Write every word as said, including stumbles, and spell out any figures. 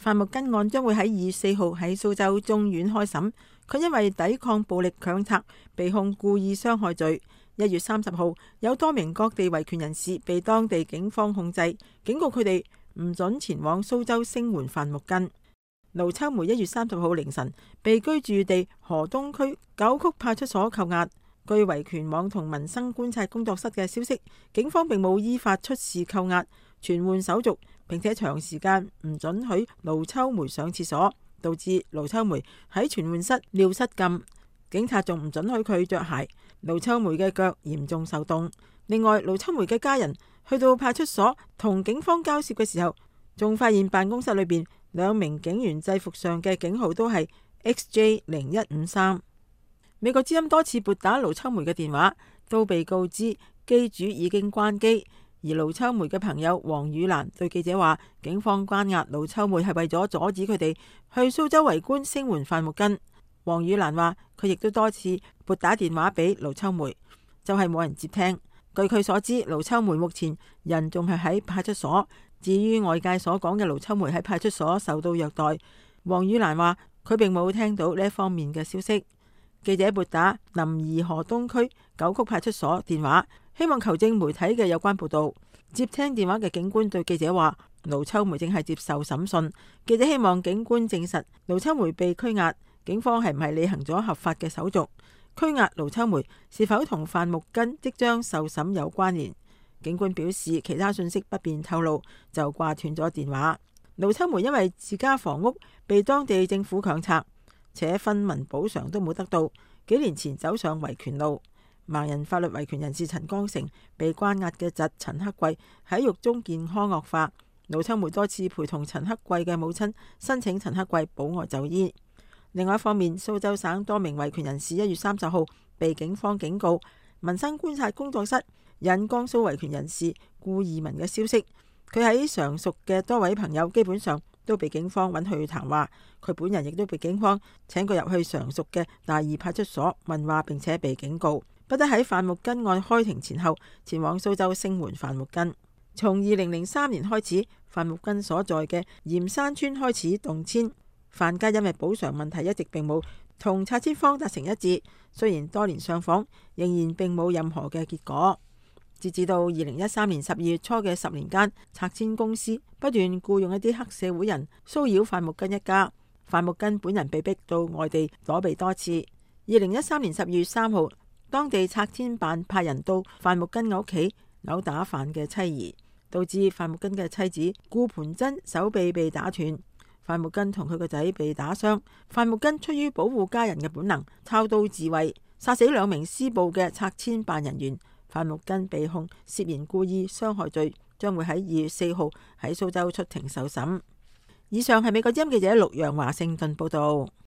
范木根案將會喺二月四號喺蘇州中院開審，佢因為抵抗暴力強拆被控故意傷害罪。一月三十號，有多名各地維權人士被當地警方控制，警告佢哋唔准前往蘇州聲援范木根。盧秋梅一月三十號凌晨被居住地河東區九曲派出所扣押。據維權網同民生觀察工作室嘅消息，警方並冇依法出示扣押、傳喚手續，並且長時間唔准許盧秋梅上廁所，導致盧秋梅喺傳喚室尿失禁。警察仲唔准許佢着鞋，盧秋梅嘅腳嚴重受凍。另外，盧秋梅嘅家人去到派出所同警方交涉嘅時候，仲發現辦公室裏邊兩名警員制服上嘅警號都係 X J 零一五三。美國之音多次撥打盧秋梅嘅電話，都被告知機主已經關機。而盧秋梅嘅朋友黃宇蘭對記者話，警方關押盧秋梅係為咗阻止佢哋去蘇州圍觀聲援范木根。黃宇蘭話，佢亦都多次撥打電話俾盧秋梅，就係冇人接聽。據佢所知，盧秋梅目前人仲係喺派出所。至於外界所講嘅盧秋梅喺派出所受到虐待，黃宇蘭話佢並冇聽到呢一方面嘅消息。記者撥打臨沂河東區九曲派出所電話，希望求證媒體嘅有關報道。接聽電話嘅警官對記者話，盧秋梅正係接受審訊。記者希望警官證實盧秋梅被拘押，警方係唔係履行咗合法嘅手續？拘押盧秋梅是否同范木根即將受審有關聯？警官表示其他信息不便透露，就掛斷咗電話。盧秋梅因為自家房屋被當地政府強拆，且分文補償都冇得到，幾年前走上維權路。盲人法律維權人士陳光誠被關押嘅侄陳克貴喺獄中健康惡化，盧秋梅多次陪同陳克貴嘅母親申請陳克貴保外就醫。另外一方面，蘇州省多名維權人士一月三十號被警方警告。民生觀察工作室引江蘇維權人士顧義文嘅消息，佢喺常熟嘅多位朋友基本上都被警方揾去談話，佢本人亦都被警方請佢入去常熟嘅大二派出所問話，並且被警告不得喺范木根案開庭前後前往蘇州聲援范木根。從二零零三年開始，范木根所在嘅鹽山村開始動遷，范家因為補償問題一直並冇同拆遷方達成一致，雖然多年上訪，仍然並冇任何嘅結果。截至到二零一三年十二月初嘅十年間，拆遷公司不斷僱用一啲黑社會人騷擾范木根一家，范木根本人被逼到外地躲避多次。二零一三年十二月三號，當地拆遷辦派人到范木根嘅屋企毆打范嘅妻兒，導致范木根嘅妻子顧盤珍手臂被打斷，范木根同佢個仔被打傷。范木根出於保護家人嘅本能，抄刀自衛，殺死兩名施暴嘅拆遷辦人員。范木根被控涉嫌故意傷害罪，將會喺二月四號喺蘇州出庭受審。以上係美國之音記者陸陽華盛頓報道。